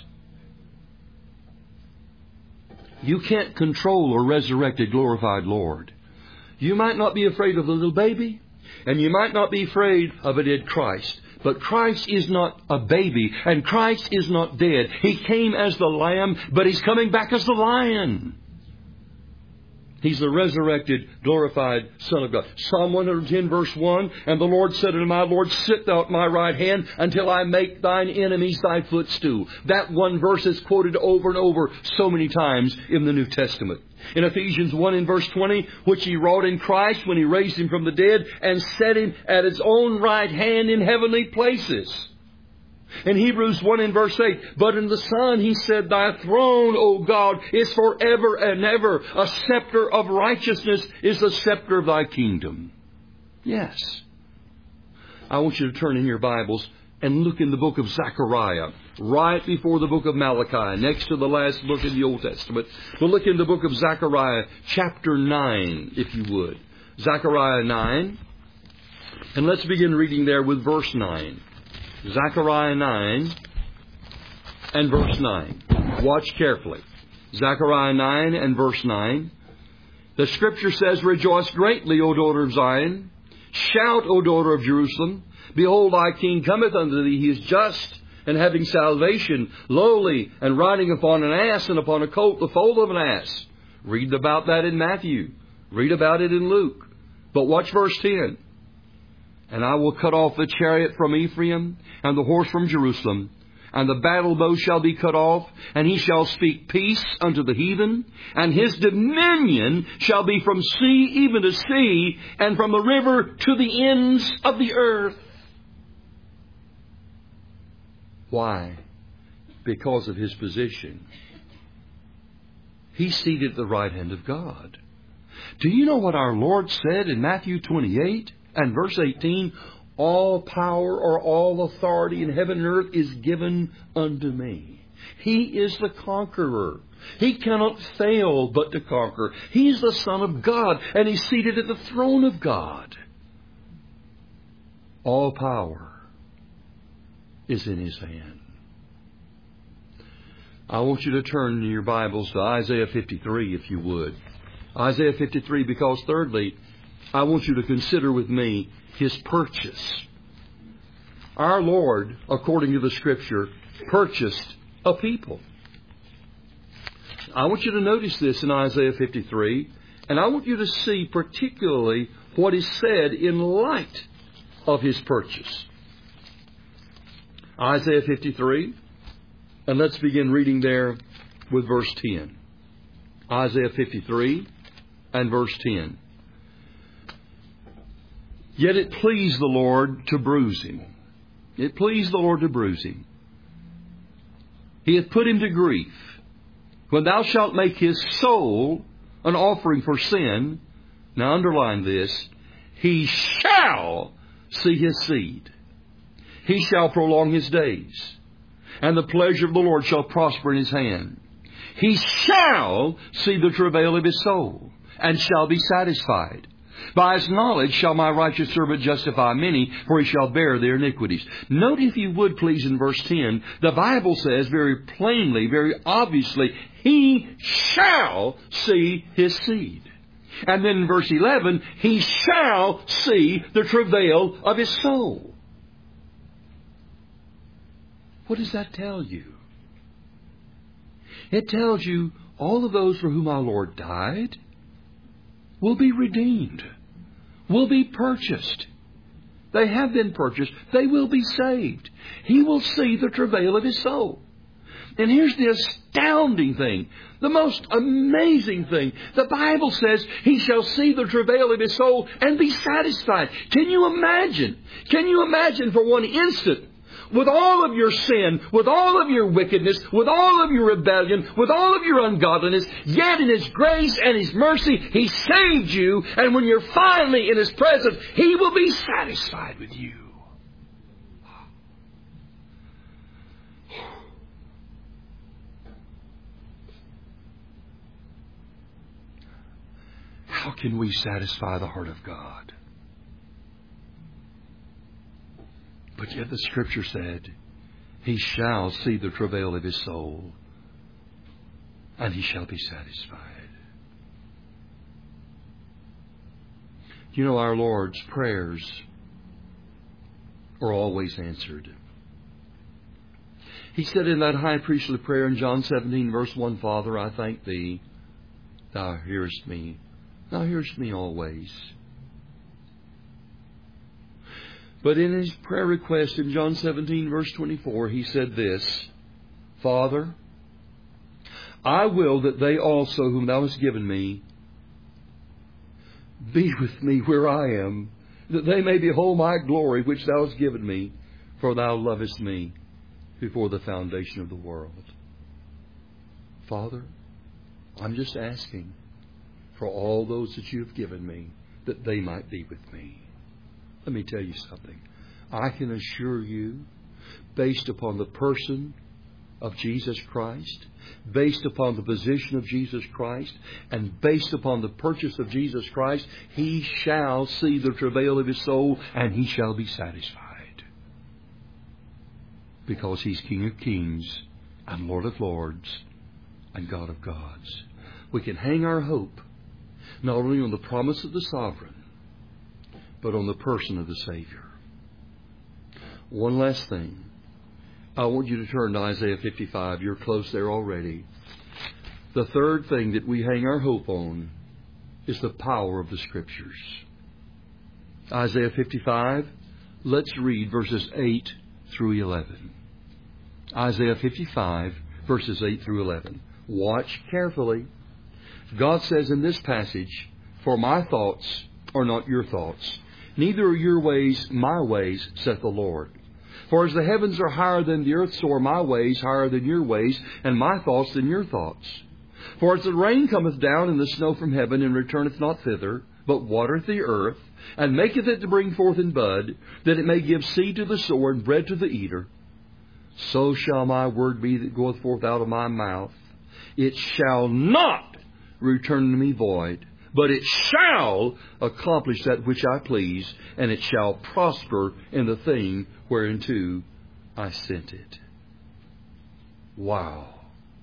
You can't control a resurrected, glorified Lord. You might not be afraid of a little baby, and you might not be afraid of a dead Christ. But Christ is not a baby, and Christ is not dead. He came as the lamb, but He's coming back as the lion. He's the resurrected, glorified Son of God. Psalm one hundred ten, verse one, And the Lord said unto my Lord, Sit thou at my right hand until I make thine enemies thy footstool. That one verse is quoted over and over so many times in the New Testament. In Ephesians one in verse twenty, which He wrought in Christ when He raised Him from the dead and set Him at His own right hand in heavenly places. In Hebrews one in verse eight, But in the Son He said, Thy throne, O God, is forever and ever. A scepter of righteousness is the scepter of Thy kingdom. Yes. I want you to turn in your Bibles and look in the book of Zechariah, right before the book of Malachi, next to the last book in the Old Testament. We'll look in the book of Zechariah, chapter nine, if you would. Zechariah nine. And let's begin reading there with verse nine. Zechariah nine and verse nine. Watch carefully. Zechariah nine and verse nine. The Scripture says, Rejoice greatly, O daughter of Zion. Shout, O daughter of Jerusalem. Behold, thy king cometh unto thee. He is just and having salvation, lowly, and riding upon an ass, and upon a colt, the foal of an ass. Read about that in Matthew. Read about it in Luke. But watch verse ten. And I will cut off the chariot from Ephraim, and the horse from Jerusalem, and the battle bow shall be cut off, and he shall speak peace unto the heathen, and his dominion shall be from sea even to sea, and from the river to the ends of the earth. Why? Because of His position. He's seated at the right hand of God. Do you know what our Lord said in Matthew twenty-eight and verse eighteen? All power or all authority in heaven and earth is given unto me. He is the conqueror. He cannot fail but to conquer. He is the Son of God, and He's seated at the throne of God. All power is in His hand. I want you to turn in your Bibles to Isaiah fifty-three, if you would. Isaiah fifty-three, because thirdly, I want you to consider with me His purchase. Our Lord, according to the Scripture, purchased a people. I want you to notice this in Isaiah fifty-three, and I want you to see particularly what is said in light of His purchase. Isaiah fifty-three, and let's begin reading there with verse ten. Isaiah fifty-three and verse ten. Yet it pleased the Lord to bruise him. It pleased the Lord to bruise him. He hath put him to grief. When thou shalt make his soul an offering for sin, now underline this, he shall see his seed. He shall prolong his days, and the pleasure of the Lord shall prosper in his hand. He shall see the travail of his soul, and shall be satisfied. By his knowledge shall my righteous servant justify many, for he shall bear their iniquities. Note, if you would please, in verse ten, the Bible says very plainly, very obviously, he shall see his seed. And then in verse eleven, he shall see the travail of his soul. What does that tell you? It tells you all of those for whom our Lord died will be redeemed, will be purchased. They have been purchased. They will be saved. He will see the travail of his soul. And here's the astounding thing, the most amazing thing. The Bible says he shall see the travail of his soul and be satisfied. Can you imagine? Can you imagine for one instant, with all of your sin, with all of your wickedness, with all of your rebellion, with all of your ungodliness, yet in His grace and His mercy, He saved you, and when you're finally in His presence, He will be satisfied with you. How can we satisfy the heart of God? But yet the Scripture said, he shall see the travail of his soul, and he shall be satisfied. You know, our Lord's prayers are always answered. He said in that high priestly prayer in John seventeen, verse one, Father, I thank Thee, Thou hearest me. Thou hearest me always. But in his prayer request in John seventeen, verse twenty-four, he said this, Father, I will that they also whom Thou hast given me be with me where I am, that they may behold my glory which Thou hast given me, for Thou lovest me before the foundation of the world. Father, I'm just asking for all those that You have given me, that they might be with me. Let me tell you something. I can assure you, based upon the person of Jesus Christ, based upon the position of Jesus Christ, and based upon the purchase of Jesus Christ, he shall see the travail of his soul, and he shall be satisfied. Because He's King of kings and Lord of lords and God of gods. We can hang our hope not only on the promise of the sovereign, but on the person of the Savior. One last thing. I want you to turn to Isaiah fifty-five. You're close there already. The third thing that we hang our hope on is the power of the Scriptures. Isaiah fifty-five, let's read verses eight through eleven. Isaiah fifty-five, verses eight through eleven. Watch carefully. God says in this passage, For my thoughts are not your thoughts, neither are your ways my ways, saith the Lord. For as the heavens are higher than the earth, so are my ways higher than your ways, and my thoughts than your thoughts. For as the rain cometh down and the snow from heaven, and returneth not thither, but watereth the earth, and maketh it to bring forth in bud, that it may give seed to the sower and bread to the eater, so shall my word be that goeth forth out of my mouth. It shall not return to me void, but it shall accomplish that which I please, and it shall prosper in the thing whereunto I sent it. Wow.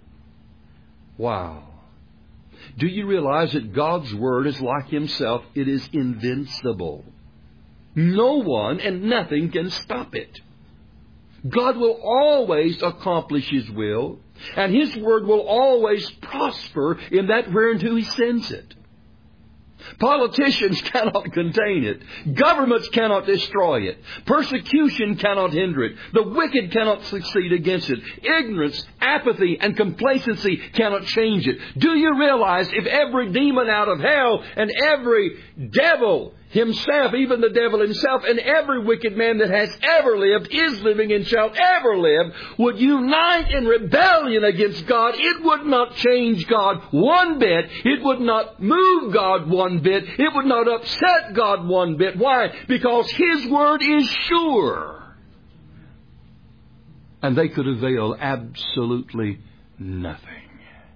Wow. Do you realize that God's Word is like Himself? It is invincible. No one and nothing can stop it. God will always accomplish His will, and His Word will always prosper in that whereunto He sends it. Politicians cannot contain it. Governments cannot destroy it. Persecution cannot hinder it. The wicked cannot succeed against it. Ignorance, apathy, and complacency cannot change it. Do you realize if every demon out of hell and every devil himself, even the devil himself, and every wicked man that has ever lived, is living, and shall ever live, would unite in rebellion against God, it would not change God one bit. It would not move God one bit. It would not upset God one bit. Why? Because His Word is sure. And they could avail absolutely nothing.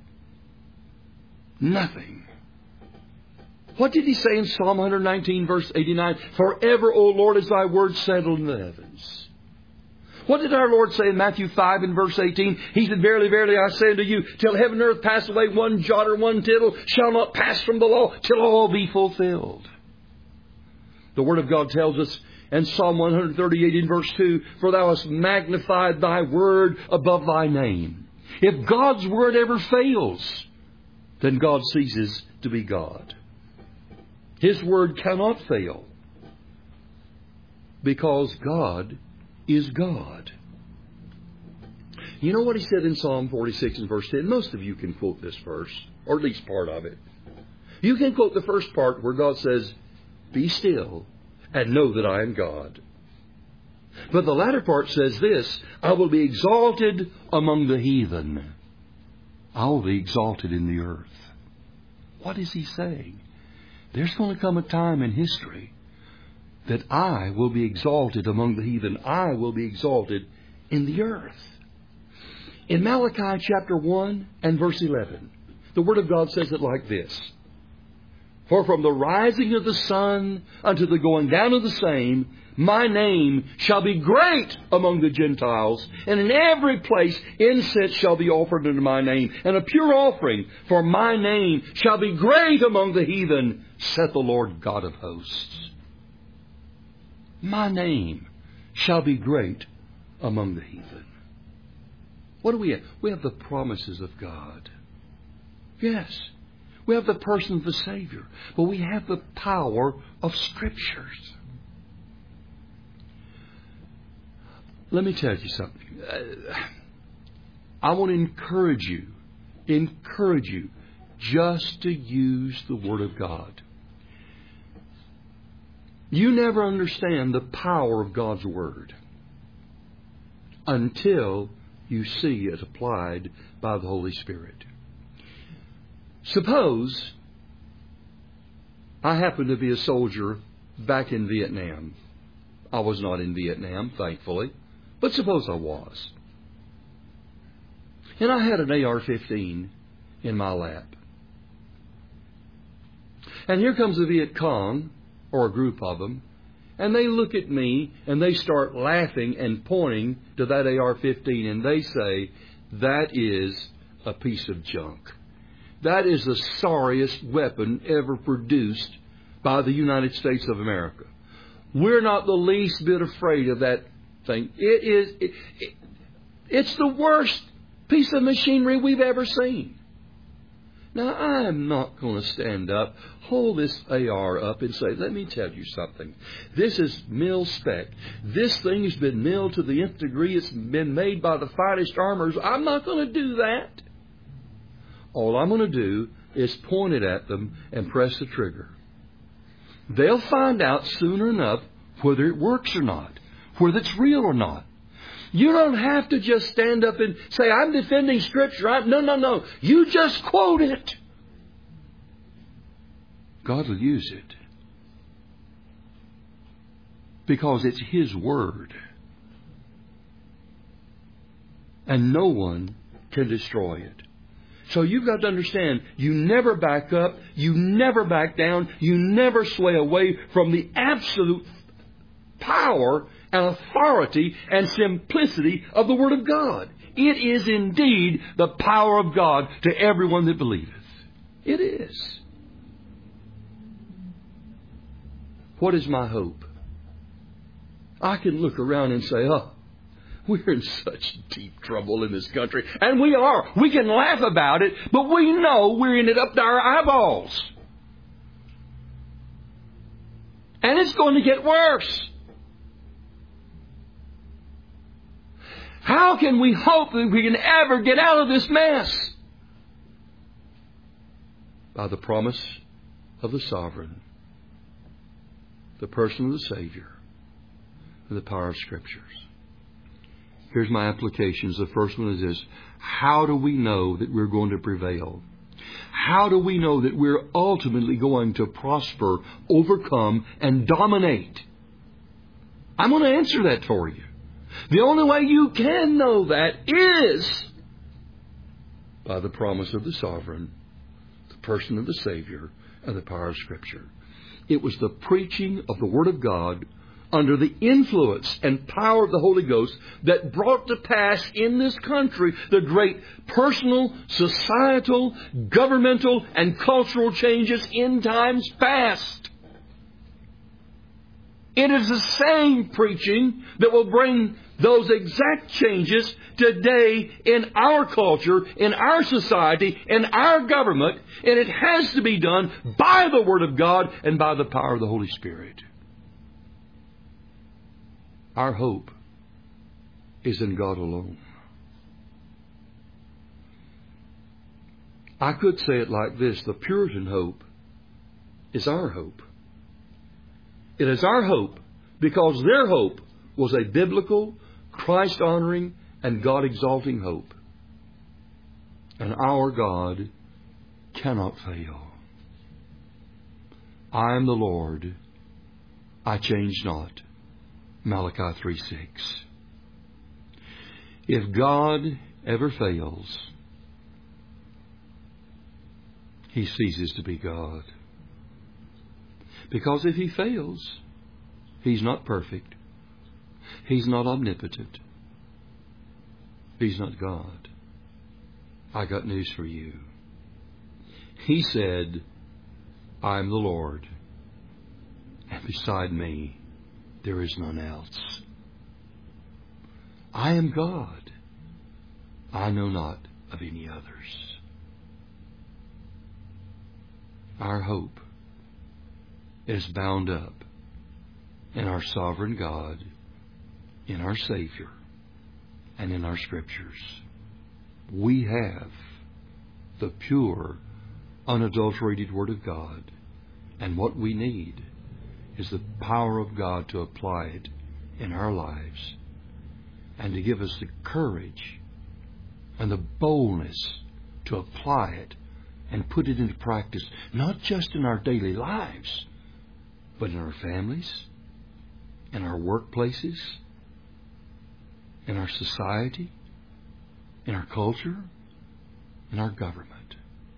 Nothing. What did He say in Psalm one nineteen, verse eighty-nine? Forever, O Lord, is Thy word settled in the heavens. What did our Lord say in Matthew five and verse eighteen? He said, Verily, verily, I say unto you, till heaven and earth pass away, one jot or one tittle shall not pass from the law, till all be fulfilled. The Word of God tells us in Psalm one thirty-eight in verse two, For Thou hast magnified Thy word above Thy name. If God's word ever fails, then God ceases to be God. His Word cannot fail, because God is God. You know what He said in Psalm forty-six and verse ten? Most of you can quote this verse, or at least part of it. You can quote the first part where God says, Be still and know that I am God. But the latter part says this, I will be exalted among the heathen. I will be exalted in the earth. What is He saying? There's going to come a time in history that I will be exalted among the heathen. I will be exalted in the earth. In Malachi chapter one and verse eleven, the Word of God says it like this. For from the rising of the sun unto the going down of the same, my name shall be great among the Gentiles, and in every place incense shall be offered unto my name, and a pure offering, for my name shall be great among the heathen, saith the Lord God of hosts. My name shall be great among the heathen. What do we have? We have the promises of God. Yes, we have the person of the Savior, but we have the power of Scriptures. Let me tell you something. I want to encourage you, encourage you just to use the Word of God. You never understand the power of God's Word until you see it applied by the Holy Spirit. Suppose I happen to be a soldier back in Vietnam. I was not in Vietnam, thankfully, but suppose I was. And I had an A R fifteen in my lap. And here comes a Viet Cong, or a group of them, and they look at me and they start laughing and pointing to that A R fifteen, and they say, that is a piece of junk. That is the sorriest weapon ever produced by the United States of America. We're not the least bit afraid of that thing. It is, it, it, it's the worst piece of machinery we've ever seen. Now, I'm not going to stand up, hold this A R up and say, let me tell you something. This is mil spec. This thing has been milled to the nth degree. It's been made by the finest armors. I'm not going to do that. All I'm going to do is point it at them and press the trigger. They'll find out sooner enough whether it works or not, whether it's real or not. You don't have to just stand up and say, I'm defending Scripture. I, no, no, no. You just quote it. God will use it. because it's His Word. And no one can destroy it. So you've got to understand, you never back up, you never back down, you never sway away from the absolute power and authority and simplicity of the Word of God. It is indeed the power of God to everyone that believeth. It is. What is my hope? I can look around and say, oh, we're in such deep trouble in this country. And we are. We can laugh about it, but we know we're in it up to our eyeballs. And it's going to get worse. How can we hope that we can ever get out of this mess? By the promise of the Sovereign, the person of the Savior, and the power of Scriptures. Here's my applications. The first one is this. How do we know that we're going to prevail? How do we know that we're ultimately going to prosper, overcome, and dominate? I'm going to answer that for you. The only way you can know that is by the promise of the Sovereign, the person of the Savior, and the power of Scripture. It was the preaching of the Word of God under the influence and power of the Holy Ghost that brought to pass in this country the great personal, societal, governmental, and cultural changes in times past. It is the same preaching that will bring those exact changes today in our culture, in our society, in our government, and it has to be done by the Word of God and by the power of the Holy Spirit. Our hope is in God alone. I could say it like this. The Puritan hope is our hope. It is our hope because their hope was a biblical, Christ-honoring, and God-exalting hope. And our God cannot fail. I am the Lord. I change not. Malachi three six. If God ever fails, He ceases to be God. Because if He fails, He's not perfect. He's not omnipotent. He's not God. I got news for you. He said, I am the Lord, and beside me there is none else. I am God. I know not of any others. Our hope is bound up in our sovereign God, in our Savior, and in our Scriptures. We have the pure, unadulterated Word of God, and what we need is the power of God to apply it in our lives and to give us the courage and the boldness to apply it and put it into practice, not just in our daily lives, but in our families, in our workplaces, in our society, in our culture, in our government.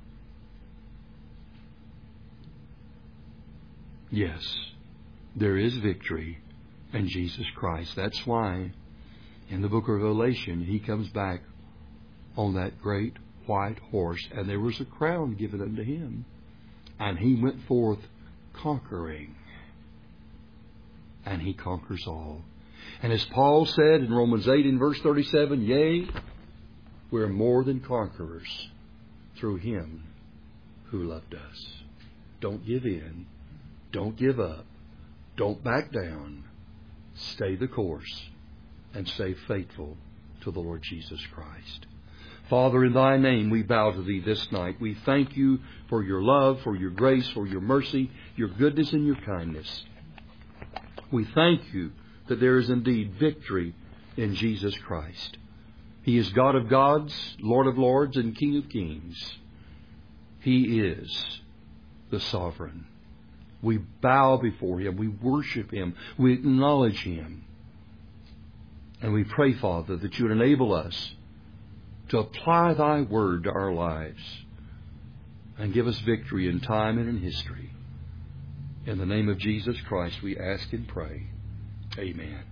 Yes, there is victory in Jesus Christ. That's why in the book of Revelation, He comes back on that great white horse, and there was a crown given unto Him, and He went forth conquering, and He conquers all. And as Paul said in Romans eight in verse thirty-seven, yea, we're more than conquerors through Him who loved us. Don't give in. Don't give up. Don't back down. Stay the course and stay faithful to the Lord Jesus Christ. Father, in Thy name we bow to Thee this night. We thank You for Your love, for Your grace, for Your mercy, Your goodness and Your kindness. We thank You that there is indeed victory in Jesus Christ. He is God of gods, Lord of lords, and King of kings. He is the sovereign. We bow before Him. We worship Him. We acknowledge Him. And we pray, Father, that You would enable us to apply Thy Word to our lives and give us victory in time and in history. In the name of Jesus Christ, we ask and pray. Amen.